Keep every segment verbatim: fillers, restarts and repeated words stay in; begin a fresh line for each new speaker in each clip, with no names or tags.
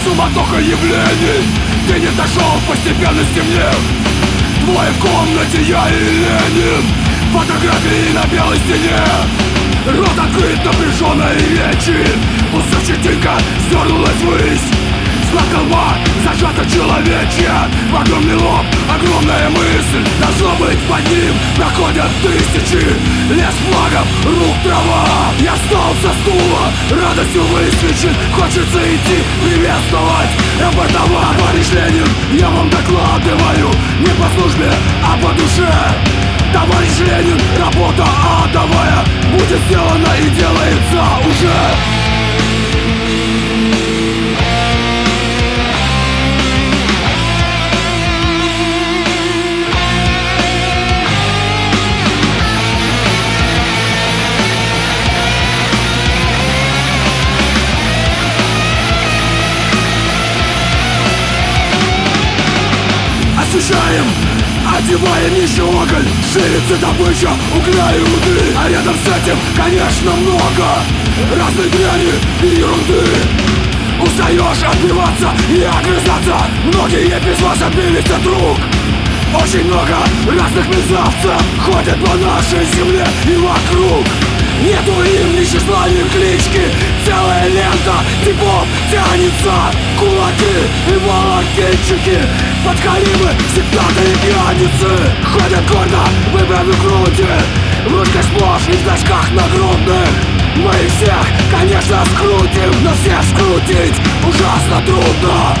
суматоха явлений. День отошел, постепенно стемнел. Двое в комнате, я и Ленин. Фотографии на белой стене. Рот открыт, напряженной речи. Усы щетинка сдернулась ввысь. Знак колба, зажато человечье. В огромный лоб, огромная мысль. Должно быть под ним, проходят тысячи. Лес флагов, рук трава. Я встал со стула, радостью высвечен. Хочется идти, приветствовать, рапортовать. Товарищ Ленин, я вам докладываю. Не по службе, а по душе. Товарищ Ленин, работа адовая будет сделана и делается уже. Ощущаем, одеваем еще уголь. Ширится добыча угля и руды. А рядом с этим, конечно, много разной дряни и ерунды. Устаешь отбиваться и огрызаться. Многие без вас отбились от рук. Очень много разных мерзавцев ходят по нашей земле и вокруг. Нету им ни числа, ни клички. Целая лента типов тянется. Кулаки и волокитчики, подхалимы, сектанты и пьяницы. Ходят гордо, выправив груди, в ручках сплошь и в значках нагрудных. Мы их всех, конечно, скрутим, но всех скрутить ужасно трудно.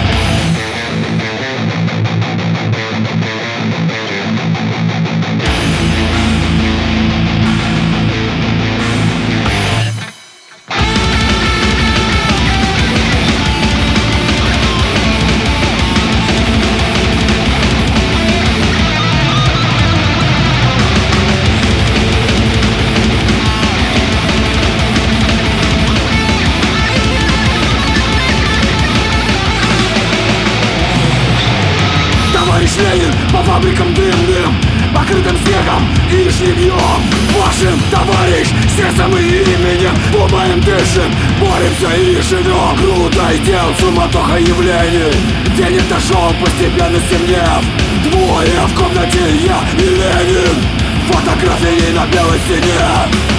Ленин по фабрикам дымным, покрытым снегом и шнегом. Вашим, товарищ, сердцем и именем думаем, дышим, боремся и живем. Круто дел, суматоха явлений. День отошел, постепенно стемнев. Двое в комнате, я и Ленин. Фотографии на белой стене.